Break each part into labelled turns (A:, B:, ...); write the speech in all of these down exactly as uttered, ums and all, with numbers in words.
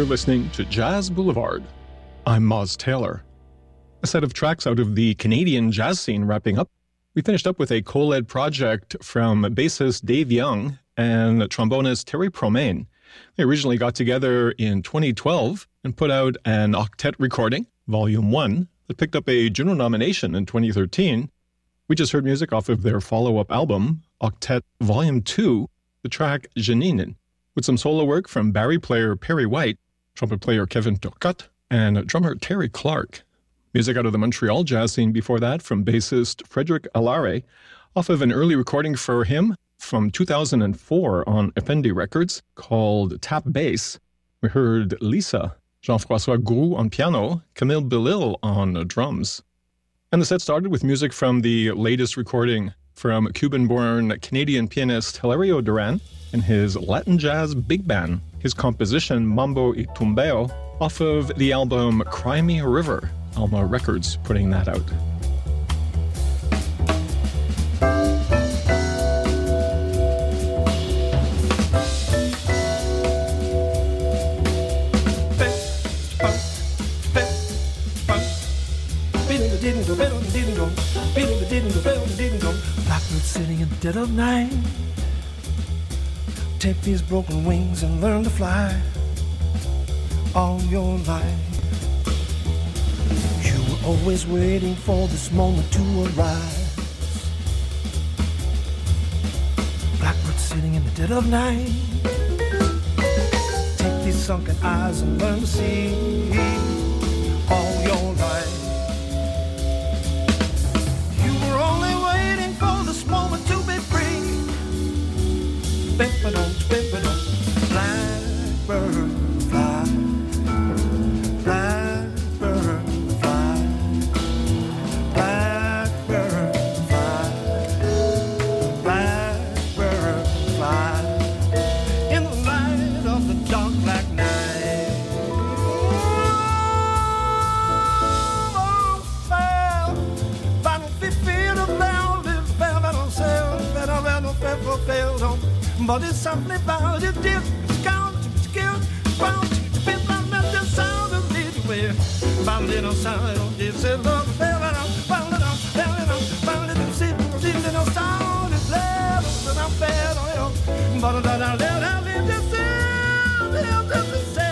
A: You're listening to Jazz Boulevard. I'm Moz Taylor. A set of tracks out of the Canadian jazz scene wrapping up. We finished up with a co-led project from bassist Dave Young and trombonist Terry Promain. They originally got together in twenty twelve and put out an octet recording, Volume one, that picked up a Juno nomination in twenty thirteen. We just heard music off of their follow-up album, Octet Volume two, the track Janine, with some solo work from Barry player Perry White, trumpet player Kevin Turcotte, and drummer Terry Clark. Music out of the Montreal jazz scene before that from bassist Frederick Alare, off of an early recording for him from two thousand four on Effendi Records called Tap Bass. We heard Lisa, Jean-François Groux on piano, Camille Bellil on drums. And the set started with music from the latest recording from Cuban-born Canadian pianist Hilario Duran and his Latin jazz big band, his composition Mambo y Tumbeo, off of the album Cry Me a River, Alma Records putting that out.
B: Blackbird sitting in the dead of night. Take these broken wings and learn to fly all your life. You were always waiting for this moment to arise. Blackbird sitting in the dead of night. Take these sunken eyes and learn to see all your life. Moment to be free. Bimba-dum, bimba-dum. Blackbird fly. Blackbird fly. Blackbird fly. Blackbird fly. In the light of the dark black night. Oh, fell. Battlefield fear of now. But it's something about it, dear. It's count, it's killed, bound to be my mental sound of little way. Bound little sound of this, love, bound it up, bound it up, bound it up, bound it up, see, little sound is left, and I'm fed on you. But I don't let her live this sound, live this sound.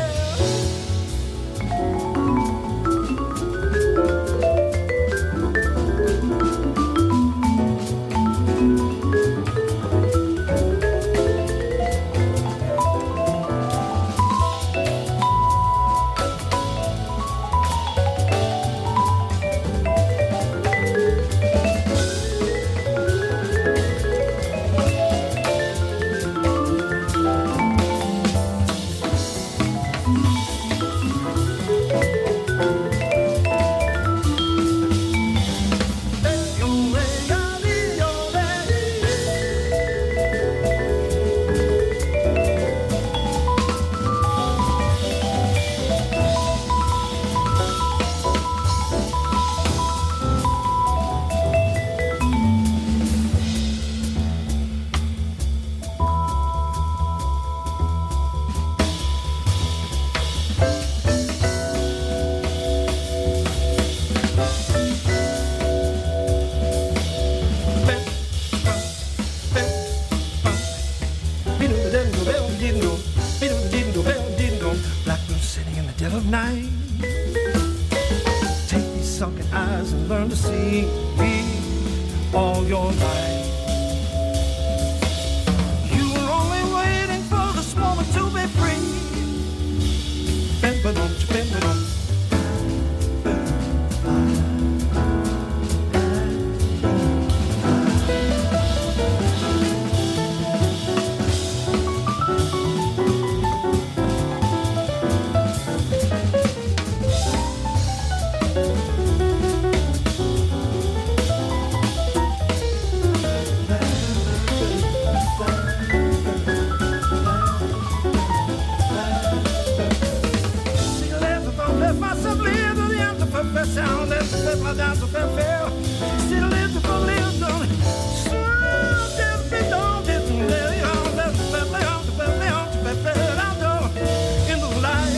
B: Blackbird sitting in the dead of night. Take these sunken eyes and learn to see all your life. You were only waiting for this moment to be free. Bim-ba-dum, bim-ba-dum. Sound that's the my dance of fair. Still live to believe on. So just be don't get to lay on. Let's play on to play on to play on. In the light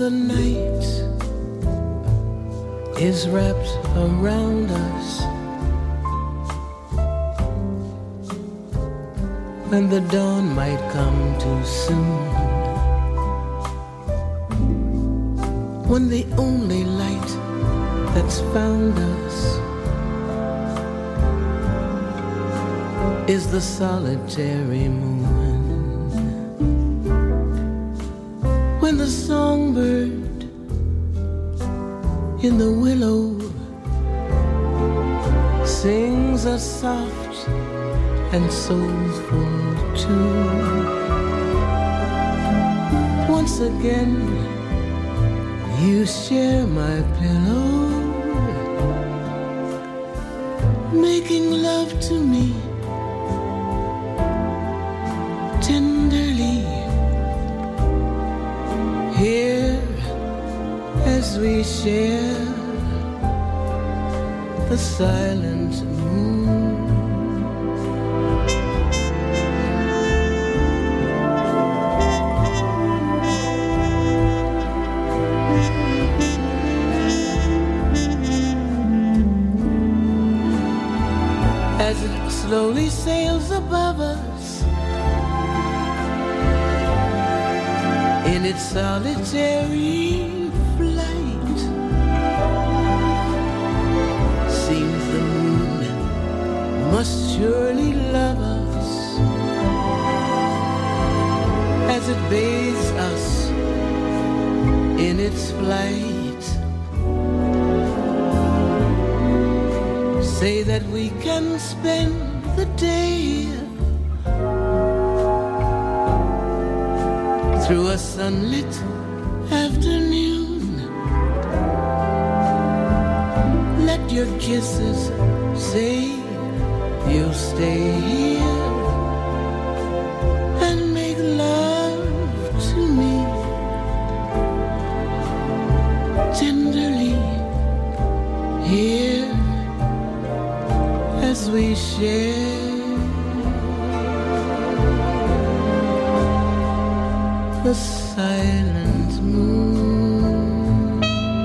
C: the night is wrapped around us, when the dawn might come too soon, when the only light that's found us is the solitary moon, when the songbird in the willow sings a soft and soulful tune. Once again, you share my pillow, making love to me tenderly. Here, as we share the silent moon. As it slowly sails above us in its solitary flight, seems the moon must surely love us as it bathes us in its flight. Say that we can spend the day through a sunlit afternoon. Let your kisses say you'll stay here and make love to me tenderly. Here as we share the silent moon.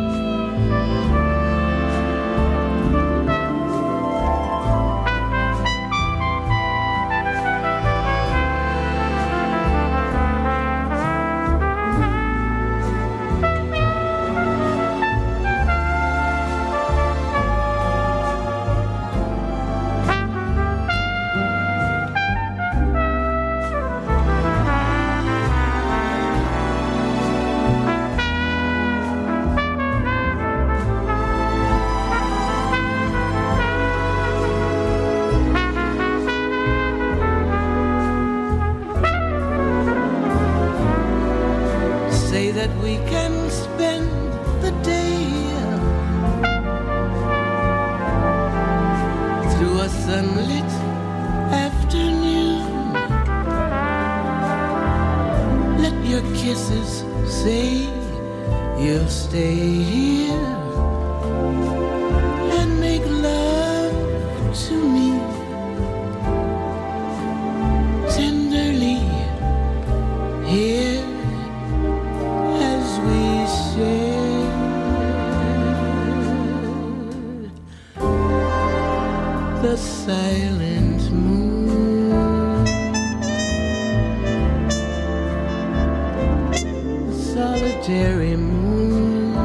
C: The silent moon, the solitary moon,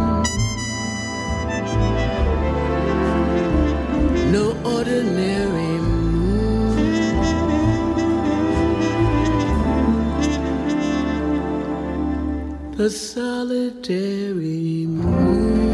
C: no ordinary moon, the solitary moon.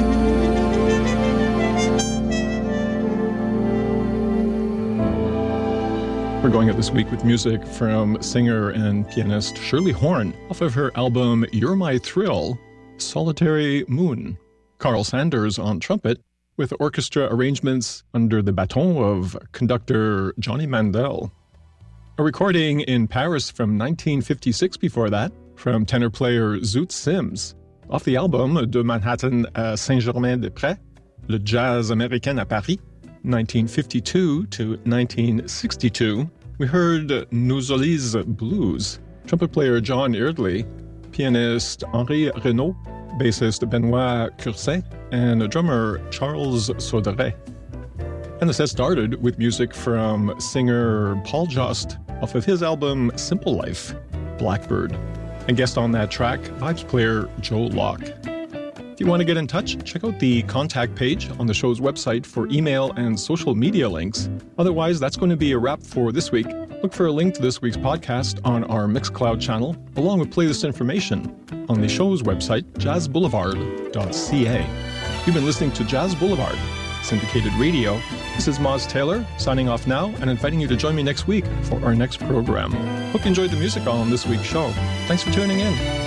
A: We're going out this week with music from singer and pianist Shirley Horn off of her album You're My Thrill, Solitary Moon. Carl Sanders on trumpet with orchestra arrangements under the baton of conductor Johnny Mandel. A recording in Paris from nineteen fifty-six before that from tenor player Zoot Sims off the album De Manhattan à Saint-Germain-des-Prés, Le Jazz Américain à Paris, nineteen fifty-two to nineteen sixty-two, we heard Nous Olise Blues, trumpet player John Eardley, pianist Henri Renaud, bassist Benoit Curset, and drummer Charles Sauderet. And the set started with music from singer Paul Just off of his album Simple Life, Blackbird. And guest on that track, vibes player Joe Locke. If you want to get in touch, check out the contact page on the show's website for email and social media links. Otherwise, that's going to be a wrap for this week. Look for a link to this week's podcast on our Mixcloud channel, along with playlist information on the show's website, jazz boulevard dot c a. You've been listening to Jazz Boulevard, syndicated radio. This is Moz Taylor, signing off now and inviting you to join me next week for our next program. Hope you enjoyed the music on this week's show. Thanks for tuning in.